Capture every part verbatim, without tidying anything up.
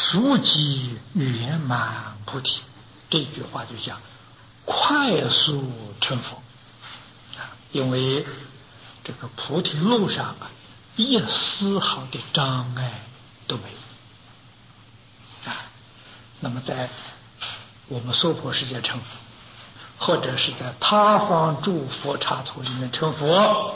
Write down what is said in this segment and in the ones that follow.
速即圆满菩提，这句话就讲快速成佛啊，因为这个菩提路上啊，一丝毫的障碍都没有啊。那么在我们娑婆世界成佛，或者是在他方诸佛刹土里面成佛，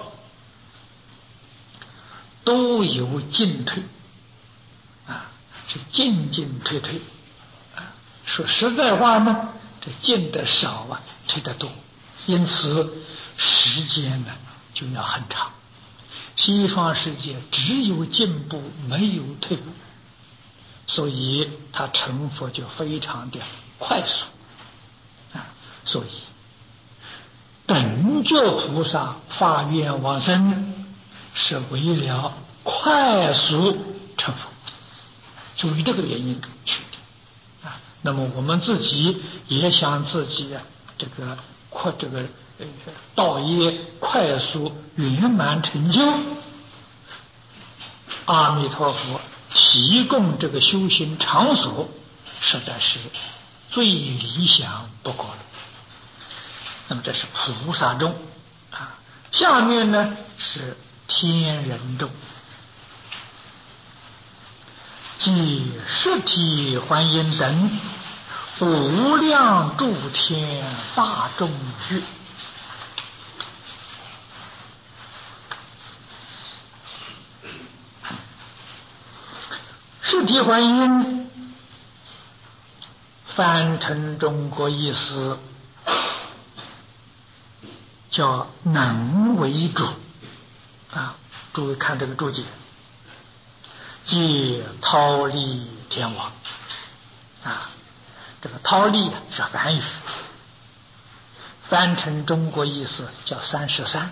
都有进退啊，是进进退退啊。说实在话呢，这进的少啊，退的多，因此时间呢就要很长。西方世界只有进步，没有退步，所以他成佛就非常的快速啊。所以等觉菩萨发愿往生，是为了快速成佛，出于这个原因去的啊。那么我们自己也想自己啊，这个快这个呃道业快速圆满成就，阿弥陀佛提供这个修行场所，实在是最理想不过了。那么这是菩萨众啊，下面呢是天人众，即实体还因等无量诸天大众聚。实体还因翻成中国意思叫能为主啊，诸位看这个注解，即忉利天王啊，这个忉利是梵语，翻成中国意思叫三十三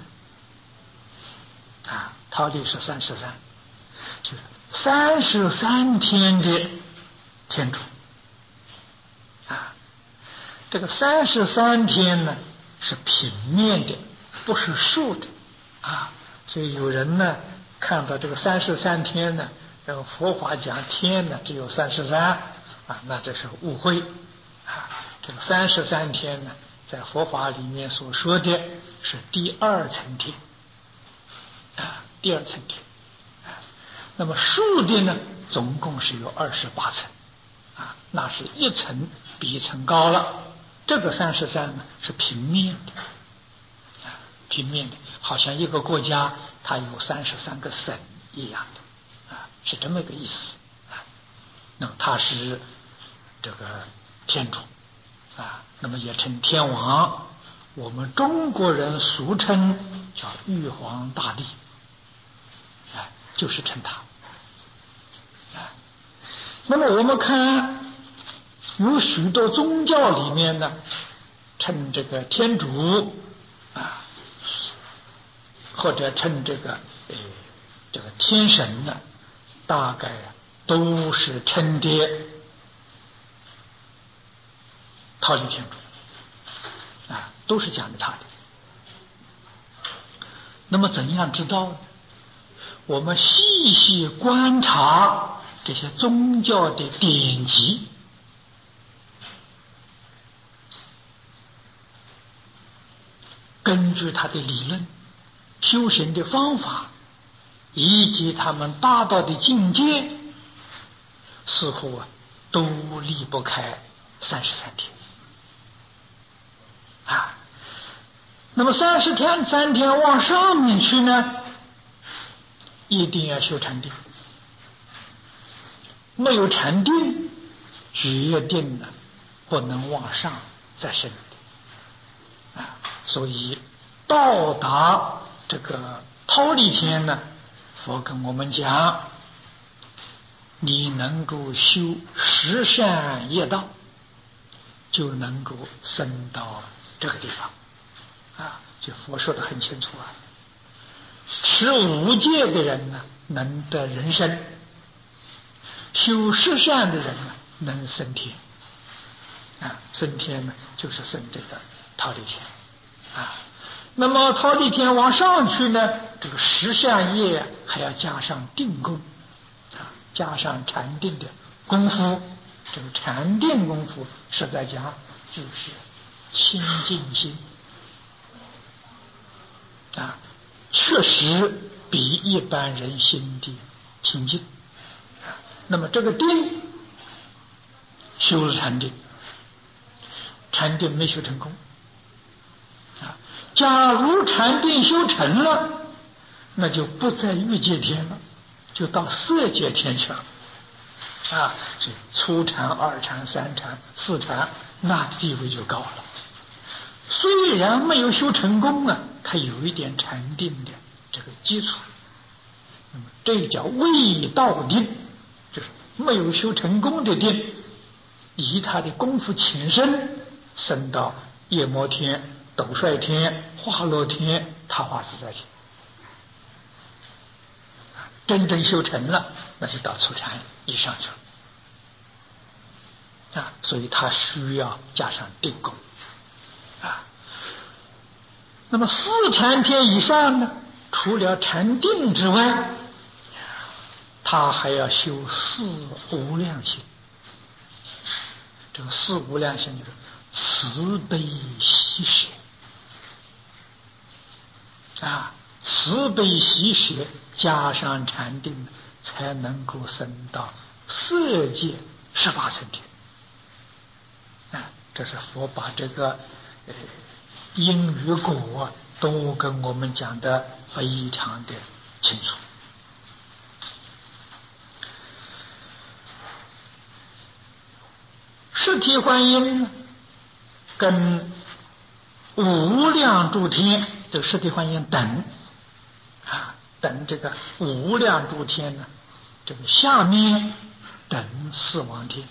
啊，忉利是三十三，就是三十三天的天主啊。这个三十三天呢是平面的，不是竖的啊。所以有人呢看到这个三十三天呢，这个佛法讲天呢只有三十三啊，那这是误会啊。这个三十三天呢，在佛法里面所说的是第二层天啊，第二层天啊。那么竖的呢，总共是有二十八层啊，那是一层比一层高了。这个三十三呢是平面的啊，平面的，好像一个国家它有三十三个省一样的啊，是这么个意思啊。那么它是这个天主啊，那么也称天王，我们中国人俗称叫玉皇大帝啊，就是称他啊。那么我们看有许多宗教里面呢，称这个天主啊，或者称这个呃这个天神呢，大概都是称的忉利天主啊，都是讲的他的。那么怎样知道呢？我们细细观察这些宗教的典籍，根据他的理论、修行的方法以及他们达到的境界，似乎啊都离不开三十三天啊。那么三十天三天往上面去呢，一定要修禅定，没有禅定，决定呢不能往上再升啊。所以到达这个忉利天呢，佛跟我们讲，你能够修十善业道，就能够升到这个地方啊。就佛说得很清楚啊，持五戒的人呢能得人身，修十善的人呢能升天啊。升天呢就是升这个忉利天啊。那么忉利天往上去呢，这个十善业还要加上定功啊，加上禅定的功夫，这个禅定功夫，实在讲就是清净心啊，确实比一般人心地清净。那么这个定修了禅定，禅定没修成功啊。假如禅定修成了，那就不在欲界天了，就到色界天去了啊。所以初禅、二禅、三禅、四禅，那地位就高了。虽然没有修成功啊，它有一点禅定的这个基础。那么这叫未到定，就是没有修成功的定，以他的功夫浅深，升到夜摩天、斗率天、化乐天、他化自在天。真正修成了，那就到初禅以上去了啊。所以他需要加上定功啊。那么四禅天以上呢，除了禅定之外，他还要修四无量心。这个四无量心就是慈悲喜舍啊，慈悲喜舍加上禅定，才能够升到色界十八层天啊。这是佛把这个呃因与果都跟我们讲的非常的清楚。实体观音跟无量诸天的实体观音等啊，等这个无量诸天呢，这个下面等四王天，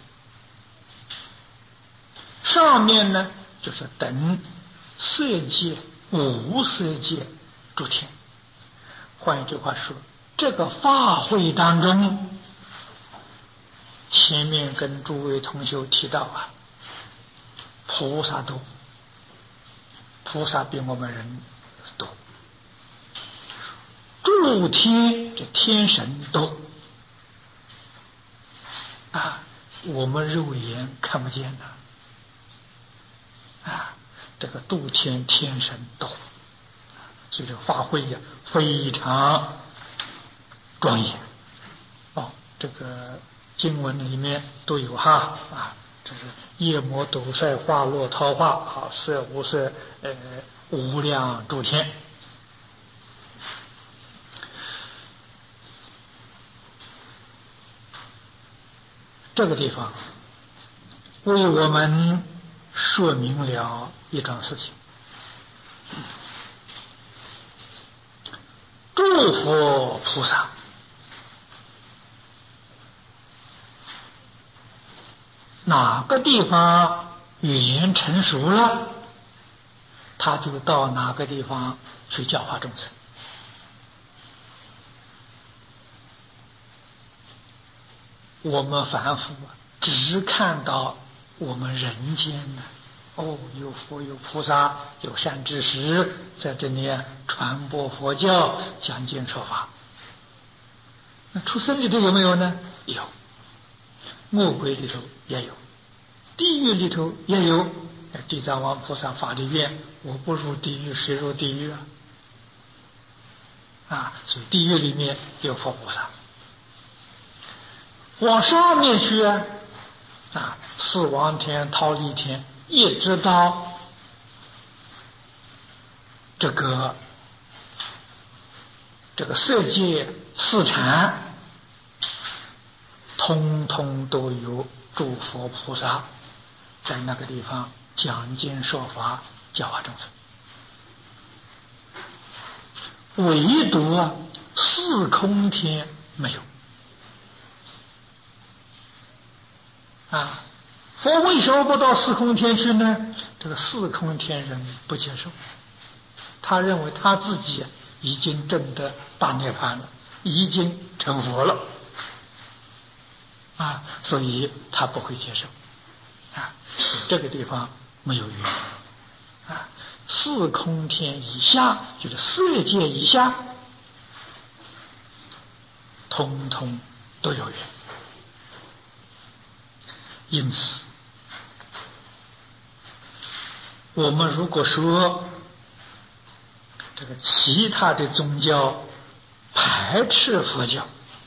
上面呢就是等色界、无色界诸天。换一句话说，这个法会当中，前面跟诸位同学提到啊，菩萨多，菩萨比我们人多，诸天这天神多啊，我们肉眼看不见的啊，这个度天天神多，所以这个法会呀非常庄严哦。这个经文里面都有哈啊，这是夜摩斗率化落桃花啊，色无色呃无量诸天。这个地方为我们说明了一桩事情：诸佛菩萨哪个地方语言成熟了，他就到哪个地方去教化众生。我们凡夫只看到我们人间的哦，有佛有菩萨有善知识在这里传播佛教讲经说法。那出生里头有没有呢？有，恶鬼里头也有，地狱里头也有。地藏王菩萨发的愿，我不入地狱谁入地狱啊？啊，所以地狱里面有佛菩萨。往上面去啊，啊，四王天、忉利天，一直到这个这个色界四禅，通通都有诸佛菩萨在那个地方讲经说法，教化众生。唯独啊，四空天没有。啊，佛为什么不到四空天去呢？这个四空天人不接受，他认为他自己已经证得大涅槃了，已经成佛了，啊，所以他不会接受。啊，这个地方没有缘。啊，四空天以下，就是色界以下，通通都有缘。 因此，我们如果说这个其他的宗教排斥佛教，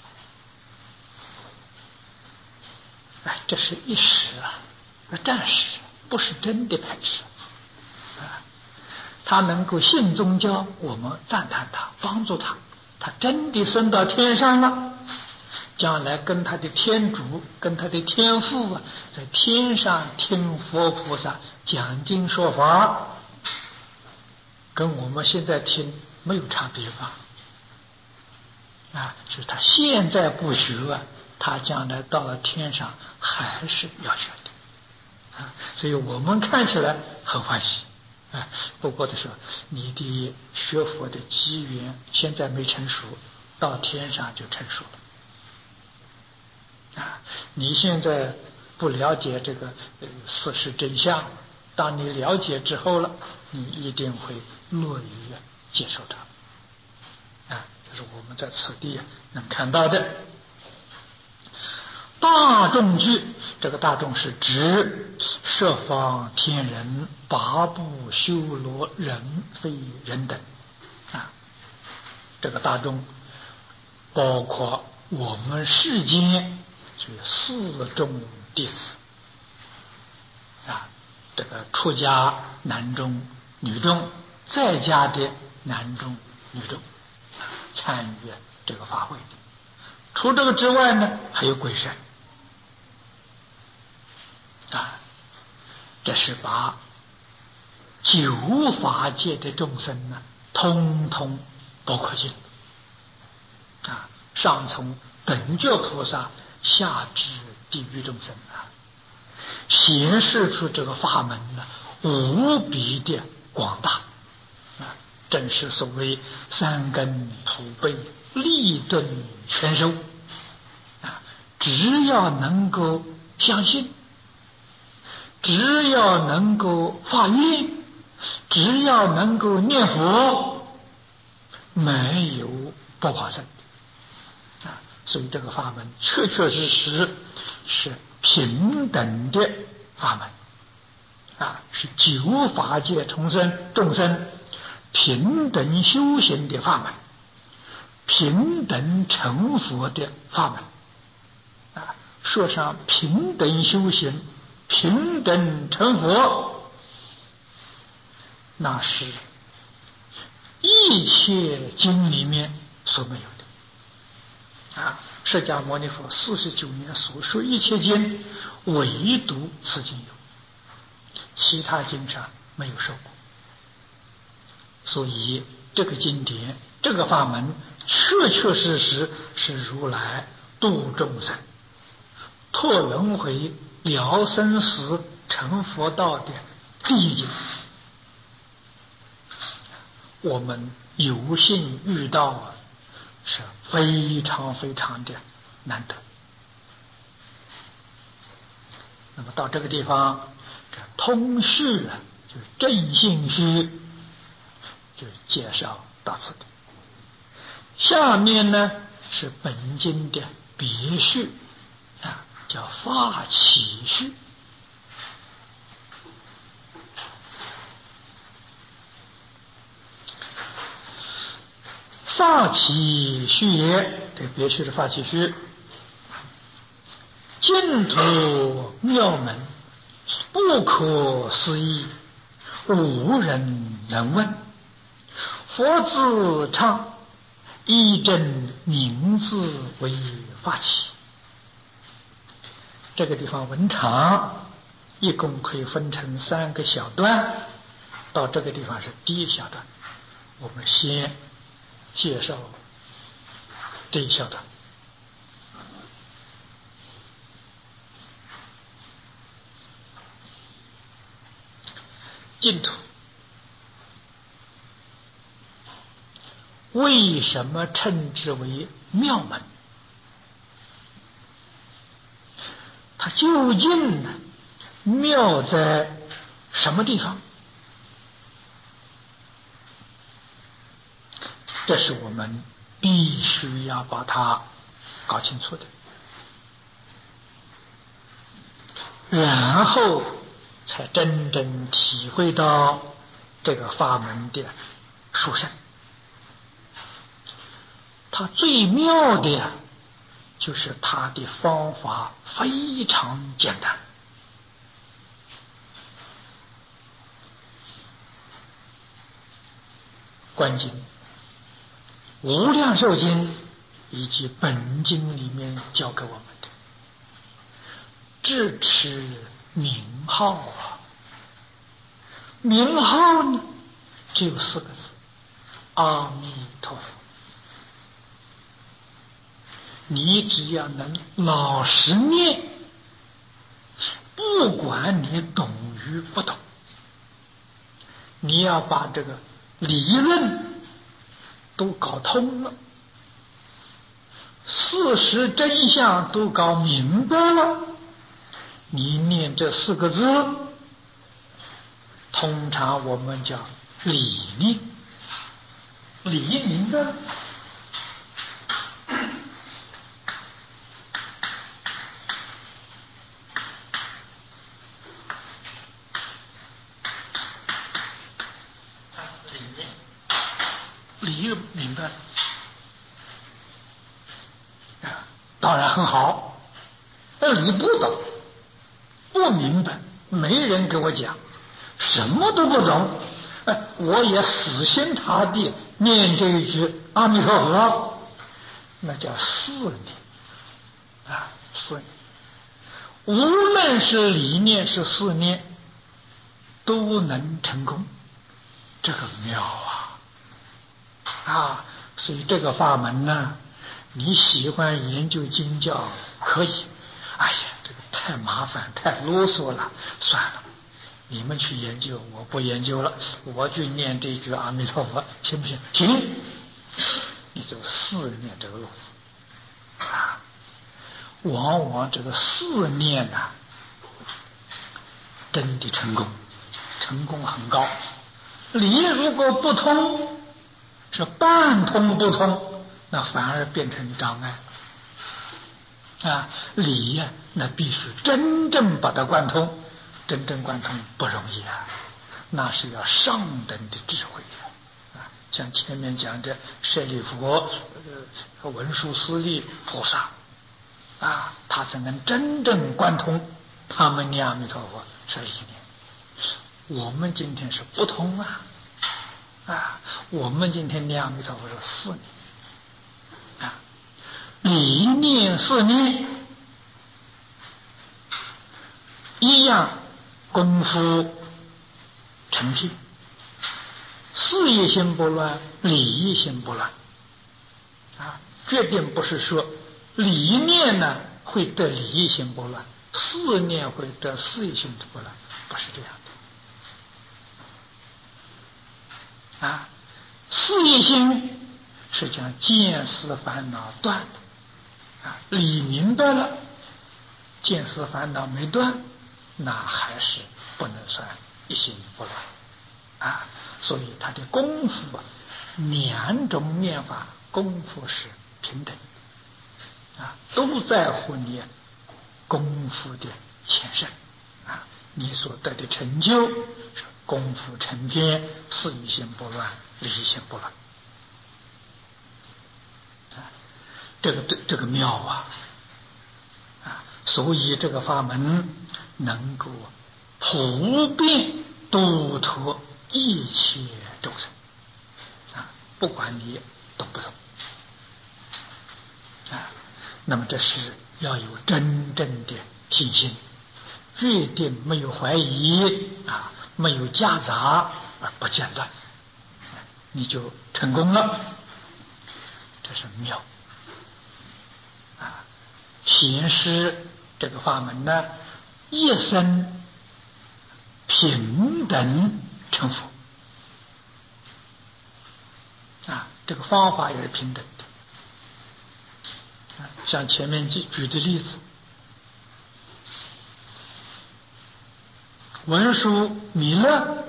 哎，这是一时啊，暂时，不是真的排斥啊。他能够信宗教，我们赞叹他，帮助他，他真的升到天上了，将来跟他的天主、跟他的天父啊，在天上听佛菩萨讲经说法，跟我们现在听没有差别吧？啊，就是他现在不学啊，他将来到了天上还是要学的啊，所以我们看起来很欢喜啊。不过的时候，你的学佛的机缘现在没成熟，到天上就成熟了啊。你现在不了解这个呃事实真相，当你了解之后了，你一定会乐于接受它啊。这是我们在此地能看到的。大众具，这个大众是指十方天人、八部修罗人非人等啊。这个大众包括我们世间这四众弟子啊，这个出家男众、女众，在家的男众、女众参与这个法会。除这个之外呢，还有鬼神啊，这是把九法界的众生呢，通通包括进啊，上从等觉菩萨，下至地狱众生啊，显示出这个法门呢无比的广大啊，正是所谓三根普被，利钝全收啊，只要能够相信，只要能够发愿，只要能够念佛，没有不法生啊。所以这个法门确确实实是平等的法门啊，是九法界众生众生平等修行的法门，平等成佛的法门啊。说上平等修行、平等成佛，那是一切经里面所没有的啊。释迦牟尼佛四十九年所说一切经，唯独此经有，其他经上没有说过。所以这个经典、这个法门，确确实实是如来度众生、脱轮回、了生死、成佛道的第一经。我们有幸遇到啊，是非常非常的难得。那么到这个地方，这通序啊，就是正信序，就介绍到此地。下面呢是本经的别序啊，叫发起序。发起序也，这别序的发起序。净土妙门，不可思议，无人能问。佛自唱，依正名字为发起。这个地方文长，一共可以分成三个小段。到这个地方是第一小段，我们先介绍这一小段。净土为什么称之为妙门？它究竟呢妙在什么地方？这是我们必须要把它搞清楚的。 然后才真正体会到这个法门的殊胜。它最妙的呀，就是它的方法非常简单。观经、无量寿经以及本经里面教给我们的，智持名号啊，名号呢只有四个字：阿弥陀佛。你只要能老实念，不管你懂与不懂，你要把这个理论都搞通了，事实真相都搞明白了，你念这四个字，通常我们叫理念，理明白了。理明白啊，当然很好。理不懂，不明白，没人给我讲，什么都不懂，哎，我也死心塌地念这一句阿弥陀佛，那叫四念啊，四念。无论是理念是四念，都能成功，这个妙啊！啊，所以这个法门呢，你喜欢研究经教可以。哎呀，这个太麻烦，太啰嗦了，算了，你们去研究，我不研究了，我就念这句阿弥陀佛，行不行？行，你就四念这个路子啊。往往这个四念呐、啊，真的成功，成功很高。理如果不通，是半通不通，那反而变成障碍啊！理呀、啊，那必须真正把它贯通，真正贯通不容易啊，那是要上等的智慧的啊！像前面讲的舍利佛、呃、文殊师利菩萨啊，他才能真正贯通他们念阿弥陀佛是理念。我们今天是不通啊！啊，我们今天念阿弥陀佛是四念啊，理念四念一样，功夫成片，事业心不乱，理业心不乱啊，决定不是说理念呢会得理业心不乱，四念会得事业心不乱，不是这样的。啊，事业心是将见思烦恼断的啊，理明白了，见思烦恼没断，那还是不能算一心不乱啊。所以他的功夫啊，两种念法功夫是平等啊，都在乎你功夫的前身啊，你所得的成就是功夫成片，事业心不乱，理业心不乱啊，这个对这个妙啊啊！所以这个法门能够普遍度脱一切众生啊，不管你懂不懂啊，那么这是要有真正的信心，决定没有怀疑啊，没有夹杂而不间断，你就成功了。这是妙啊！显示这个法门呢，一生平等成佛啊，这个方法也是平等的啊。像前面举举的例子，文殊弥勒，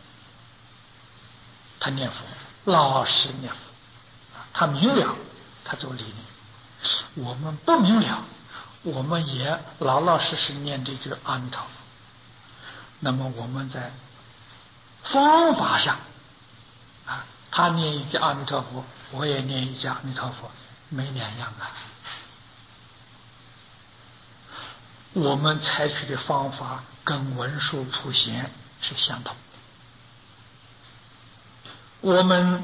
他念佛，老实念佛，他明了，他走理念。我们不明了， 我们也老老实实念这句阿弥陀佛。那么我们在方法上啊，他念一句阿弥陀佛，我也念一句阿弥陀佛，没两样啊。我们采取的方法跟文殊普贤是相同，我们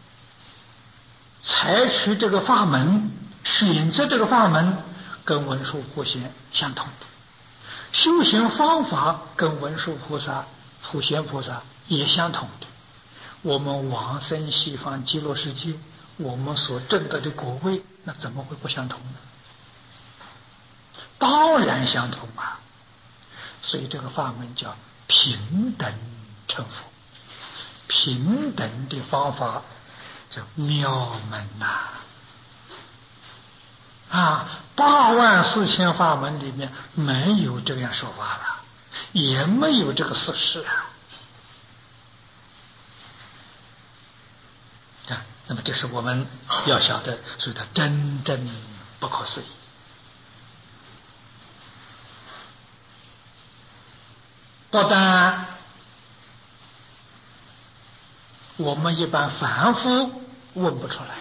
采取这个法门，选择这个法门跟文殊普贤相同的，修行方法跟文殊菩萨、普贤菩萨也相同的。我们往生西方极乐世界，我们所证得的果位，那怎么会不相同呢？当然相同啊！所以这个法门叫平等成佛，平等的方法叫妙门呐！啊，八万四千法门里面没有这样说法了，也没有这个事实啊！啊，那么这是我们要晓得，所以它真正不可思议。不但我们一般凡夫问不出来，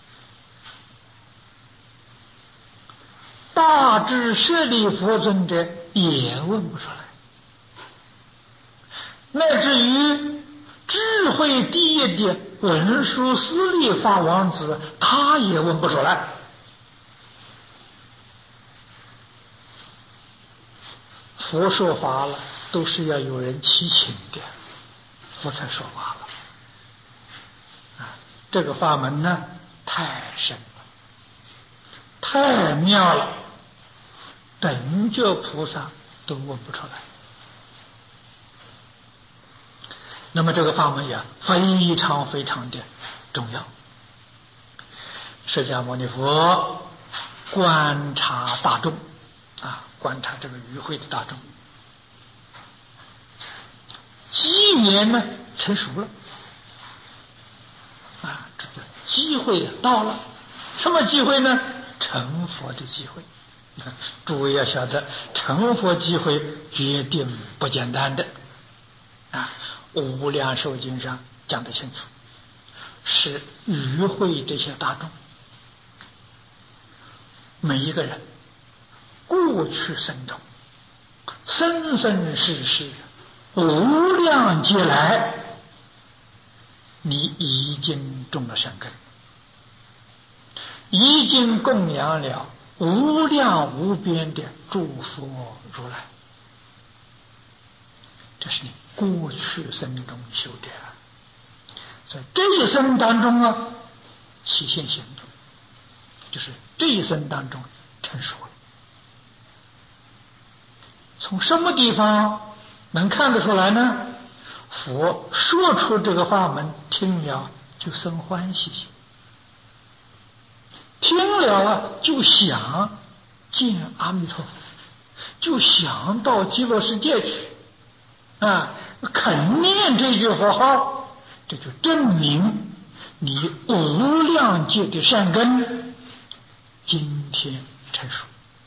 大智舍利佛尊者也问不出来，乃至于智慧第一的文殊师利法王子，他也问不出来。佛说法了，都是要有人提请的，佛才说法了。啊，这个法门呢，太深了，太妙了，等觉菩萨都问不出来。那么这个法门也非常非常的重要。释迦牟尼佛观察大众啊，观察这个与会的大众，机缘呢成熟了啊，这个机会到了。什么机会呢？成佛的机会。诸位要晓得，成佛机会决定不简单的啊！无量寿经上讲得清楚，是与会这些大众，每一个人过去生中生生世世无量劫来，你已经种了善根，已经供养了无量无边的诸佛如来，这是你过去生中修的，在这一生当中啊，起现行动，就是这一生当中成熟了。从什么地方能看得出来呢？佛说出这个法门，听了就生欢喜，听了啊就想见阿弥陀佛，就想到极乐世界去啊，肯念这句佛号，这就证明你无量劫的善根今天成熟。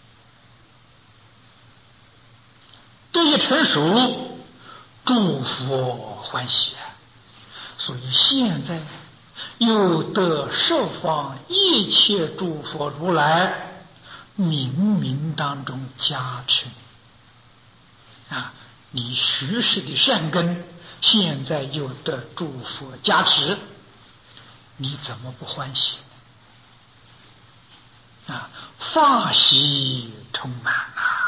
这一成熟，诸佛欢喜啊！所以现在又得十方一切诸佛如来冥冥当中加持你啊！你许世的善根，现在又得诸佛加持，你怎么不欢喜啊？法喜充满啊！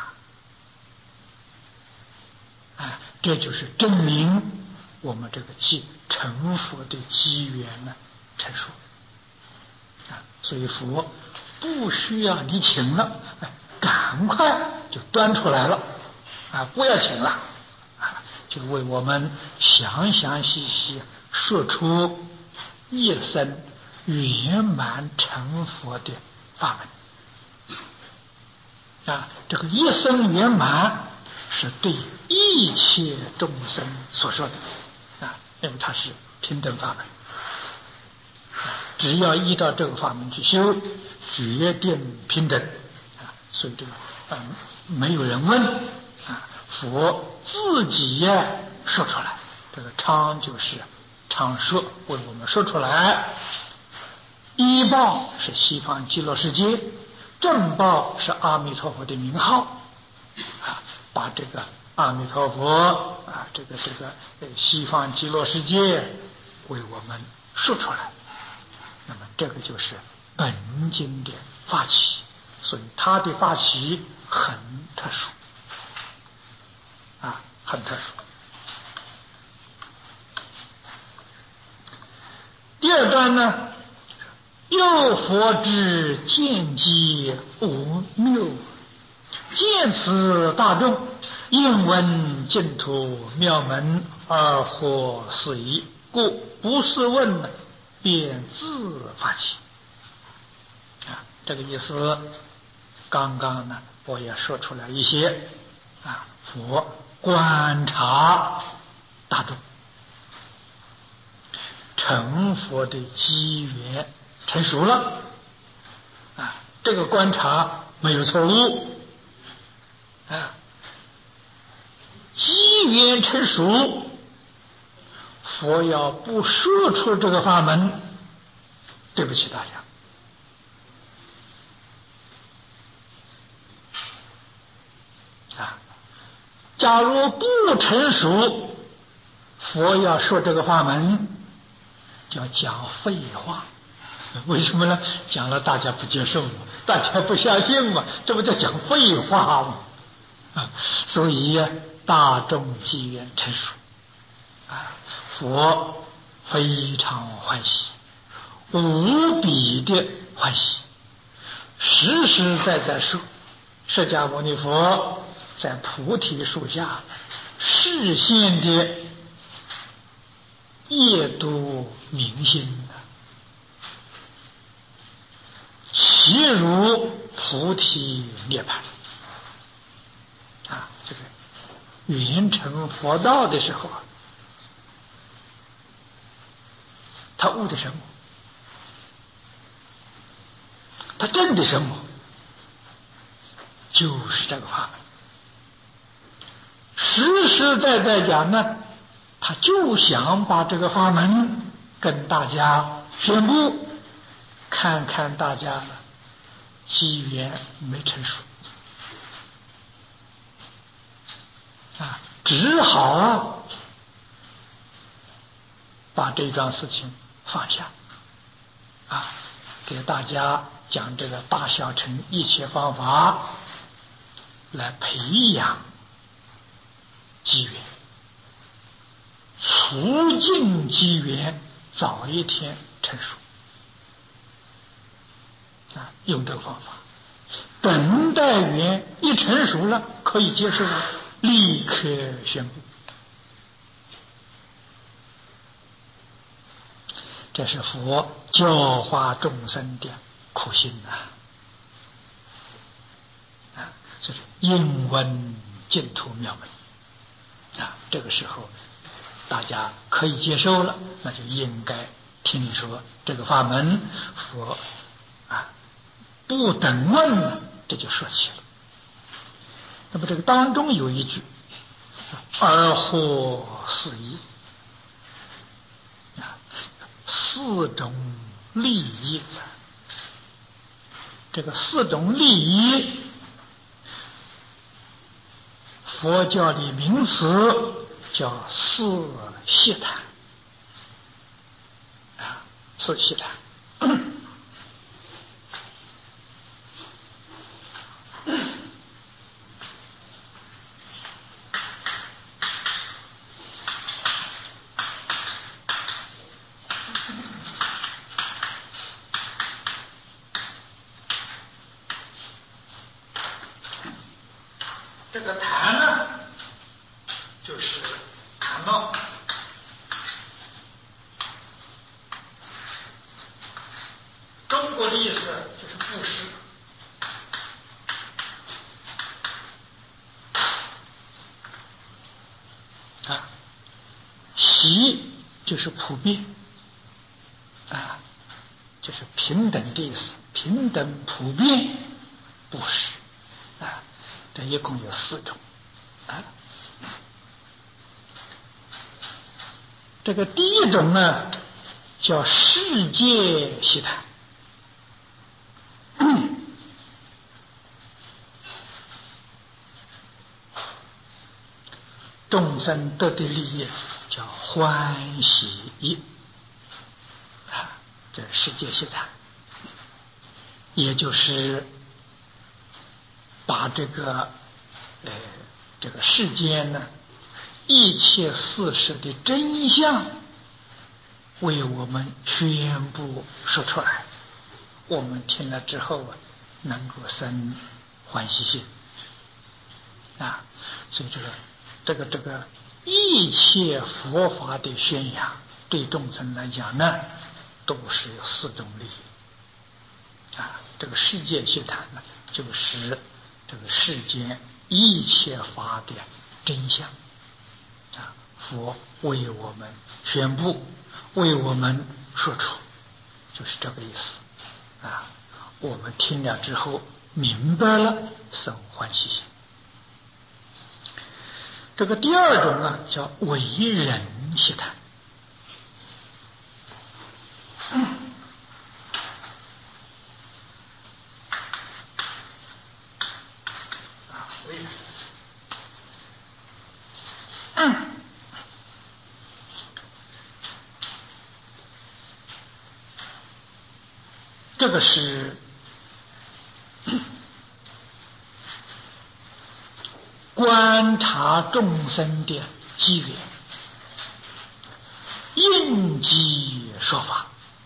啊，这就是证明我们这个机成佛的机缘呢成熟啊，所以佛不需要你请了，哎，赶快就端出来了啊，不要请了啊，就为我们详详细细说出一生圆满成佛的法门啊，这个一生圆满是对一切众生所说的啊，因为它是平等法门，只要依照这个法门去修，决定平等啊。所以这个嗯，没有人问啊，佛自己呀说出来。这个常就是常说，为我们说出来。依报是西方极乐世界，正报是阿弥陀佛的名号啊，把这个阿弥陀佛啊，这个这个西方极乐世界为我们说出来。那么这个就是本经的发起，所以它的发起很特殊啊，很特殊。第二段呢，有佛之见机无谬，见此大众应闻净土妙门而获是疑，故不是问呢，便自发起啊，这个意思。刚刚呢，我也说出来一些啊，佛观察大众，成佛的机缘成熟了啊，这个观察没有错误啊，机缘成熟，佛要不说出这个法门，对不起大家啊。假如不成熟，佛要说这个法门，叫讲废话。为什么呢？讲了大家不接受嘛，大家不相信嘛，这不叫讲废话吗？啊，所以大众机缘成熟啊，佛非常欢喜，无比的欢喜，实实在在说，释迦牟尼佛在菩提树下示现的夜读明心，其如菩提涅槃啊！这个圆成佛道的时候啊，他悟的什么？他证的什么？就是这个法门。实实在在讲呢，他就想把这个法门跟大家宣布，看看大家机缘没成熟啊，只好啊把这桩事情放下啊，给大家讲这个大小乘一切方法，来培养机缘，促进机缘早一天成熟啊，用这个方法。等待缘一成熟了，可以接受了，立刻宣布。这是佛教化众生的苦心呐！啊，这是应闻净土妙门啊。这个时候大家可以接受了，那就应该听你说这个法门，佛啊不等问了，这就说起了。那么这个当中有一句而获是疑啊，四种利益，这个四种利益，佛教的名词叫四悉檀啊，四悉檀。这个檀呢，就是檀帽，中国的意思就是布施啊，习就是普遍啊，就是平等的意思，平等普遍布施啊。 这一共有四种啊。这个第一种呢，叫世界习谈。众生得的利益叫欢喜啊，这世界习谈，也就是把这个呃这个世间呢一切事实的真相为我们宣布说出来，我们听了之后啊，能够生欢喜心啊，所以这个这个这个一切佛法的宣扬，对众生来讲呢，都是有四种利益啊。这个世界习谈呢，就是这个世间一切法的真相啊，佛为我们宣布，为我们说出，就是这个意思啊。我们听了之后明白了，生欢喜心。这个第二种呢，叫为人习谈。啊，为人。嗯。这个是观察众生的机缘，应机说法。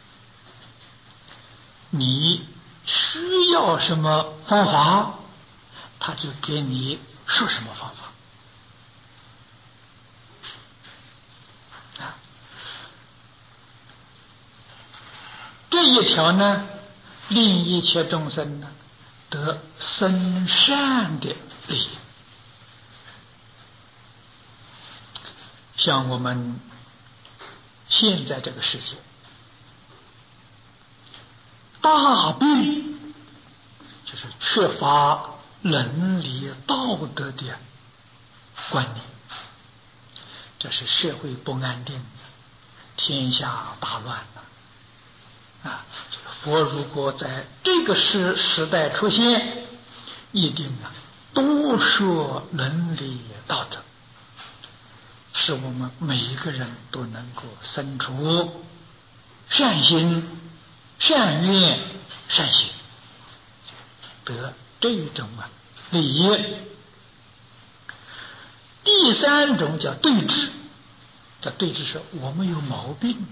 你需要什么方法，他就给你说什么方法啊。这一条呢，令一切众生呢得生善的利益。像我们现在这个世界，大病就是缺乏伦理道德的观念，这是社会不安定，天下大乱了啊！佛如果在这个时时代出现，一定啊多说伦理道德，使我们每一个人都能够生出善心、善愿、善行，得这种啊利益。第三种叫对治，叫对治是我们有毛病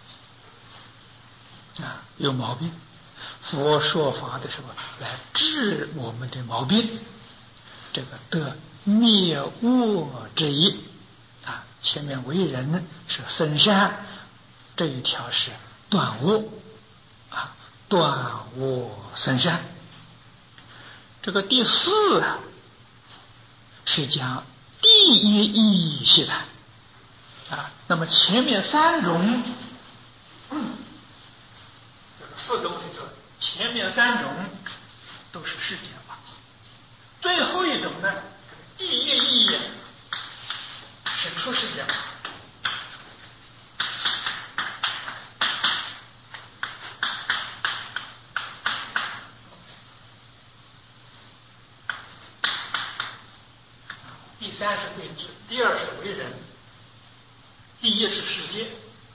啊，有毛病，佛说法的时候来治我们的毛病，这个得灭恶之意啊。前面为人是生善，这一条是断恶啊，断恶生善。这个第四啊，是讲第一义习谈啊。那么前面三种，嗯，这个四种里头，前面三种都是世间法，最后一种呢，第一义是出世间法。第三是对治，第二是为人，第一是世界。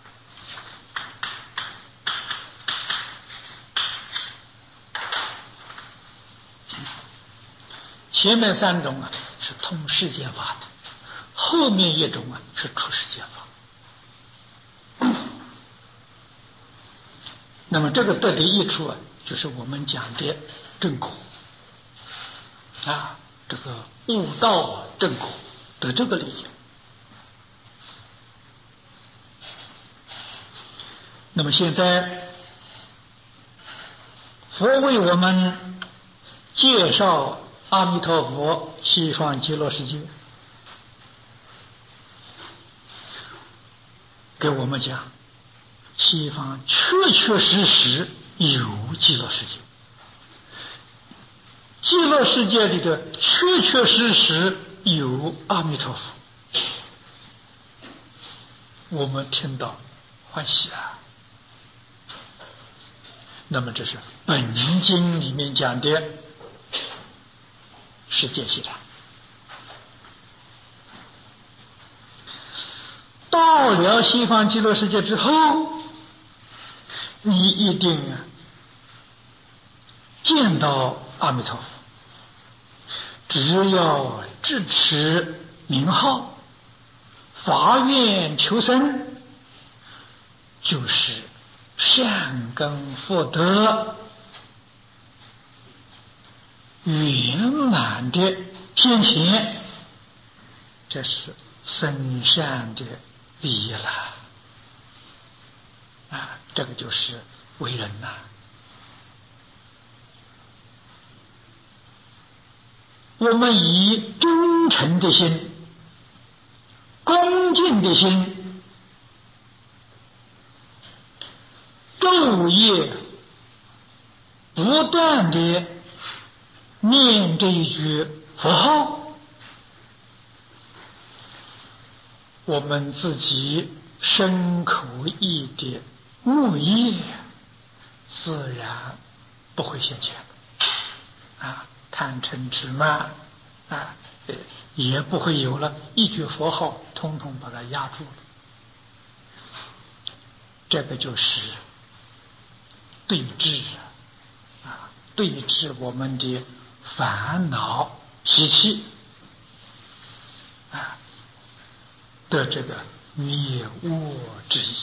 前面三种啊是通世间法的，后面一种啊是出世间法。那么这个得的益处啊，就是我们讲的正果啊，这个悟道啊，正果得这个利益。那么现在佛为我们介绍阿弥陀佛西方极乐世界，给我们讲西方确确实实有极乐世界， 极乐世界里的确确实实有阿弥陀佛，我们听到欢喜啊。那么这是本经里面讲的世界系统。到了西方极乐世界之后，你一定啊见到阿弥陀佛，只要支持名号，发愿求生，就是善根福德圆满的现前，这是深善的利益了啊！这个就是为人呐、啊。我们以真诚的心、恭敬的心，昼夜不断的念这一句佛号，我们自己身口意的恶业自然不会现前啊，贪嗔痴慢啊，也不会有了，一句佛号通通把它压住了。这个就是对治啊，对治我们的烦恼习气啊的这个灭恶之意。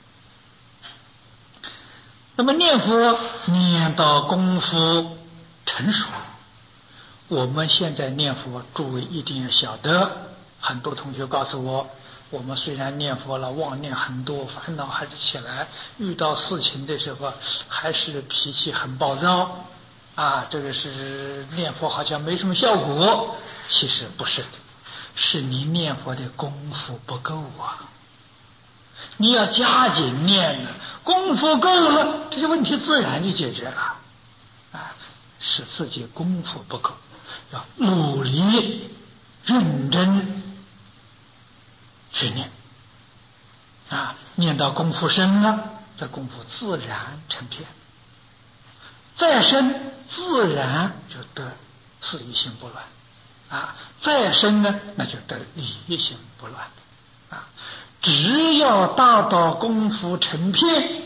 那么念佛念到功夫成熟，我们现在念佛，诸位一定要晓得，很多同学告诉我，我们虽然念佛了，妄念很多，烦恼还是起来，遇到事情的时候还是脾气很暴躁啊，这个是念佛好像没什么效果。其实不是的，是你念佛的功夫不够啊，你要加紧念呢，功夫够了，这些问题自然就解决了啊，是自己功夫不够，要努力认真去念啊，念到功夫深了，这功夫自然成片，再深自然就得事一心不乱啊，再深呢，那就得理一心不乱啊。只要达到功夫成片，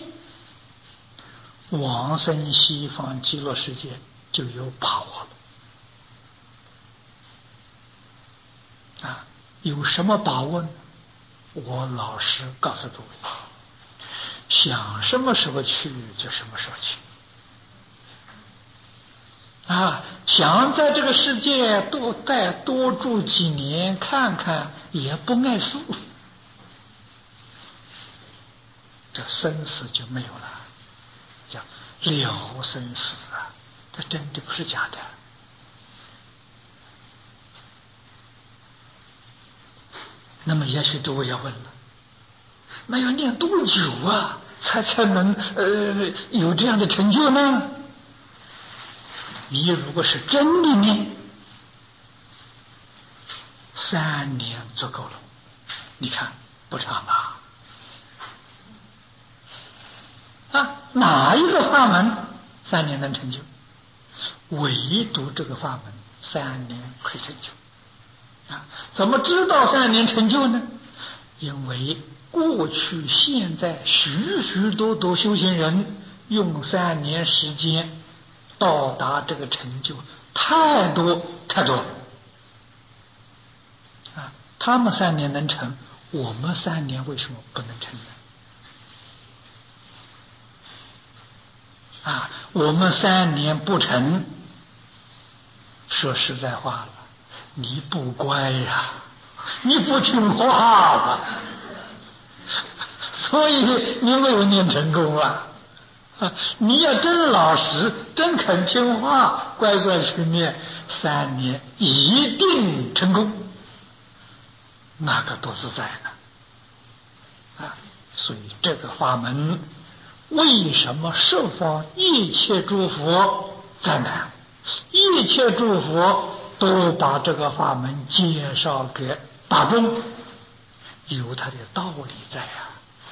往生西方极乐世界就有把握了啊。有什么把握呢？我老实告诉诸位，想什么时候去就什么时候去啊！想在这个世界多再多住几年看看也不碍事，这生死就没有了，叫了生死啊！这真的不是假的。那么也许诸位要问了，那要念多久啊，才才能呃有这样的成就呢？你如果是真的念，三年足够了。你看不长吧？啊，哪一个法门三年能成就？唯独这个法门三年可以成就。啊，怎么知道三年成就呢？因为过去现在许许多多修行人用三年时间到达这个成就太多太多啊！他们三年能成，我们三年为什么不能成呢？啊，我们三年不成，说实在话了，你不乖呀，你不听话了，所以你没有念成功啊。你要真老实，真肯听话，乖乖去念，三年一定成功，那个多自在呢啊！所以这个法门，为什么十方一切诸佛赞叹一切诸佛都把这个法门介绍给大众，有它的道理在啊。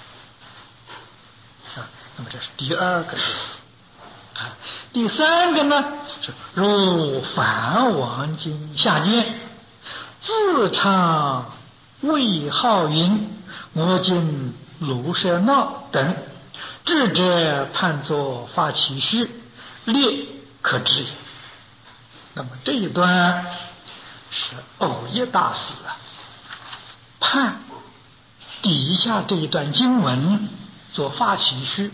啊，那么这是第二个意思啊。第三个呢是如《梵王经》下卷，自唱谓号云：我今卢舍那等，智者判作发起须，列可知也。那么这一段是藕益大师啊，判底下这一段经文做发起须，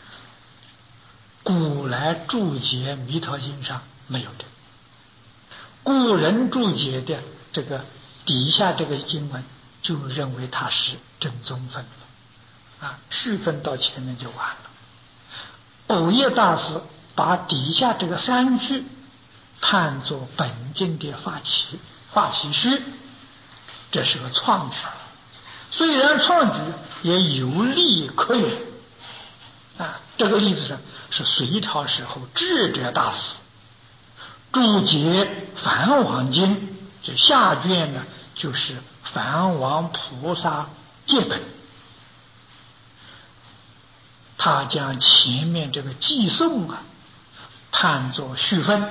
古来注解《弥陀经》上没有的，古人注解的这个底下这个经文，就认为它是正宗分啊，续分到前面就完了。藕益大师把底下这个三句判作本经的发起发起须，这是个创举。虽然创举，也有例可援啊。这个例子上是隋朝时候智者大师注解《梵王经》，这下卷呢就是梵王菩萨戒本，他将前面这个寄颂啊判作续分，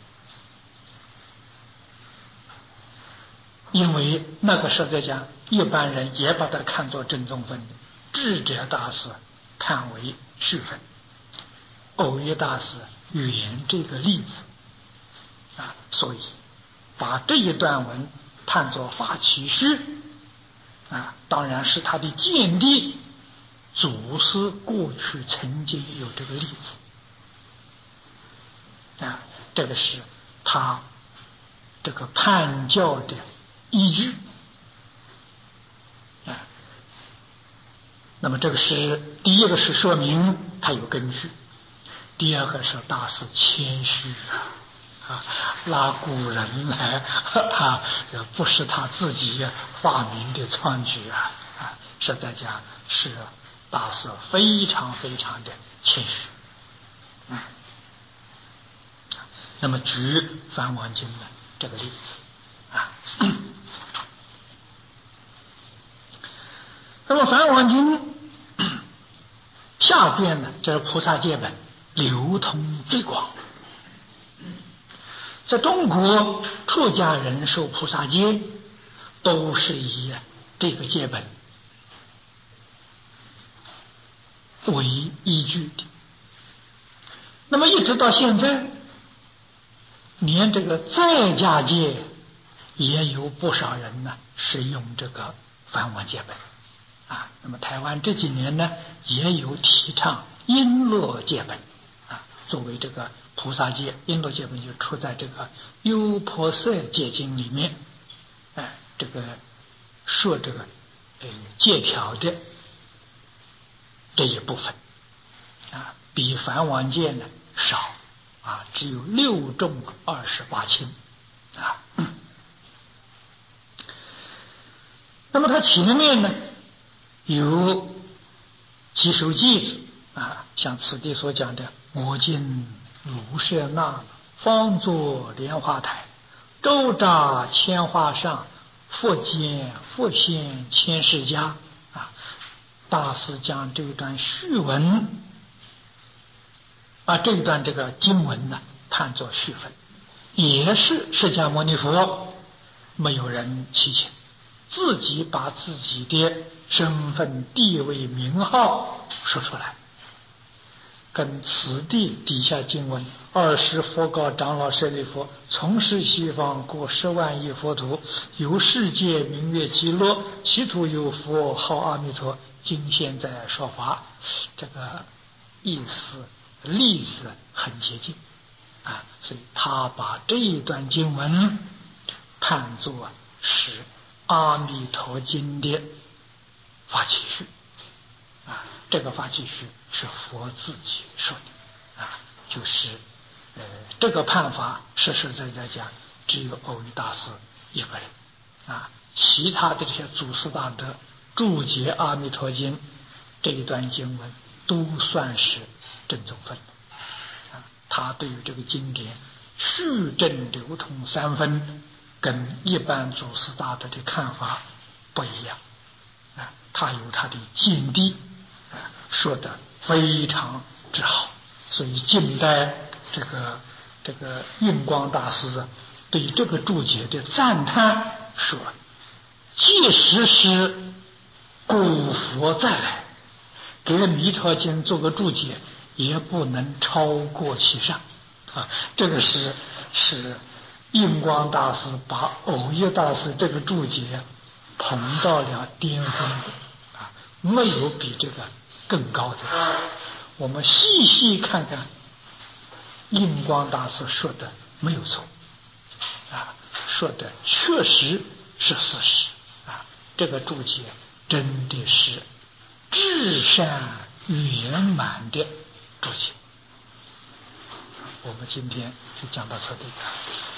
因为那个时候在讲，一般人也把它看作正宗分的，智者大师判为续分。藕益大师援这个例子啊，所以把这一段文判作发起须啊，当然是他的见地祖师过去曾经有这个例子啊，这个是他这个判教的依据啊。那么这个是第一个是说明他有根据，第二个是大师谦虚啊，啊，拉古人来啊，这不是他自己发明的创举啊，啊，实在讲是大师非常非常的谦虚。嗯，那么举《梵王经》的这个例子啊，那么《梵王经》下卷呢，这是菩萨戒本，流通最广。在中国出家人受菩萨戒，都是以这个戒本为依据的。那么一直到现在，连这个在家戒也有不少人呢是用这个梵王戒本啊。那么台湾这几年呢，也有提倡璎珞戒本啊，作为这个菩萨戒。璎珞戒本就出在这个《优婆塞戒经》里面，哎，这个说这个呃戒条的这一部分啊，比梵王戒呢少啊，只有六重二十八轻啊。嗯、那么它前面呢有几首偈子啊，像此地所讲的“我今卢舍那，方坐莲花台，周匝千花上，佛见佛现千世家”啊，大师将这一段序文啊，这一段这个经文呢判作序分，也是释迦牟尼佛没有人提请，自己把自己的身份地位名号说出来，跟此地底下经文二十佛告长老舍利弗，从事西方过十万亿佛土，有世界名曰极乐，其土有佛号阿弥陀，今现在说法，这个意思例子很接近啊，所以他把这一段经文判作是阿弥陀经的发起序啊，这个发起序是佛自己说的啊，就是呃这个判法实实在在讲只有藕益大师一个人啊，其他的这些祖师大德注解阿弥陀经这一段经文都算是正宗分啊，他对于这个经典虚真流通三分，跟一般祖师大德的看法不一样啊，他有他的见地啊，说得非常之好。所以近代这个这个印光大师啊，对这个注解的赞叹说：即使是古佛再来给《弥陀经》做个注解，也不能超过其上啊。这个是是印光大师把藕益大师这个注解捧到了巅峰啊，没有比这个更高的。我们细细看看，印光大师说的没有错啊，说的确实是事实啊。这个注解真的是至善圆满的注解。我们今天就讲到这里。